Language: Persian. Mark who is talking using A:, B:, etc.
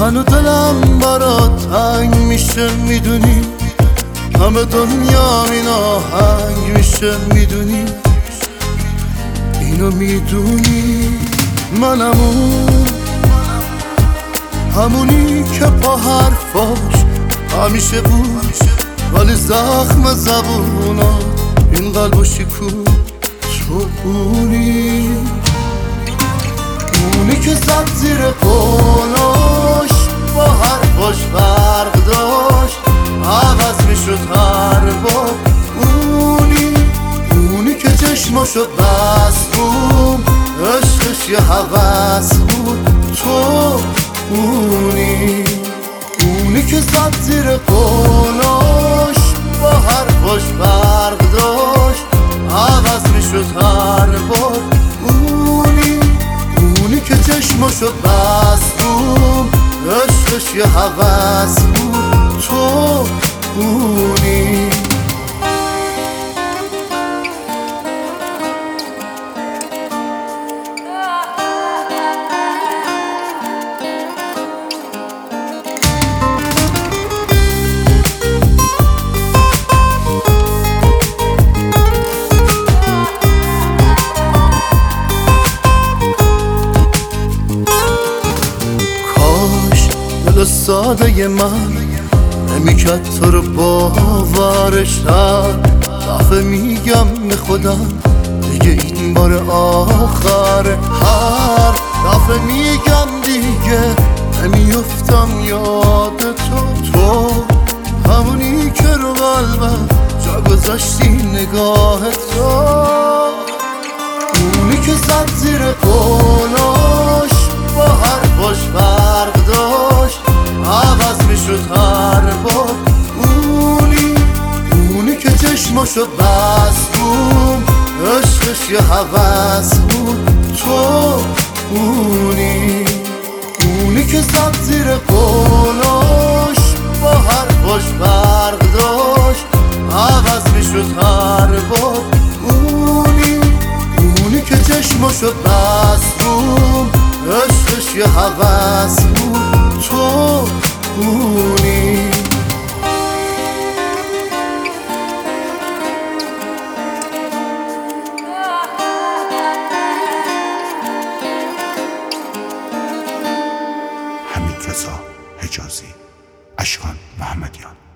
A: هنو دلم برات تنگ میشه میدونی، همه دنیا این آهنگ میشه میدونی، اینو میدونی. منم همونی که پا حرفاش همیشه بود، ولی زخم زبونا این قلبو شکون. تو اونی که زد زیر قولاش، با حرفاش فرق داشت، عوض میشد هر بار. اونی که چشماشو بست بود، عشقش یه هوس بود. تو اونی که زد زیر قولاش، با حرفاش فرق داشت، عوض میشد هر بار. اونی که چشماشو بست بود، عشقش یه هوس بود. تو دل ساده من نمیکرد تو رو باورشم. دفعه میگم به خودم دیگه این بار آخره، هر دفعه میگم دیگه نمیفتم یاد تو همونی که رو قلبم جا گذاشتی نگاه تو. اونی که زد زیر قولاش، با حرفاش فرق داشت، عوض میشد هر بار. اونی که چشماشو بست بود، عشقش یه هوس بود. تو اونی که زد زیر قولاش، با حرفاش فرق داشت، عوض میشد هر بار. اونی که چشماشو بست بود، عشقش یه هوس بود. تو
B: حمیدرضا حجازی، اشکان محمدیان.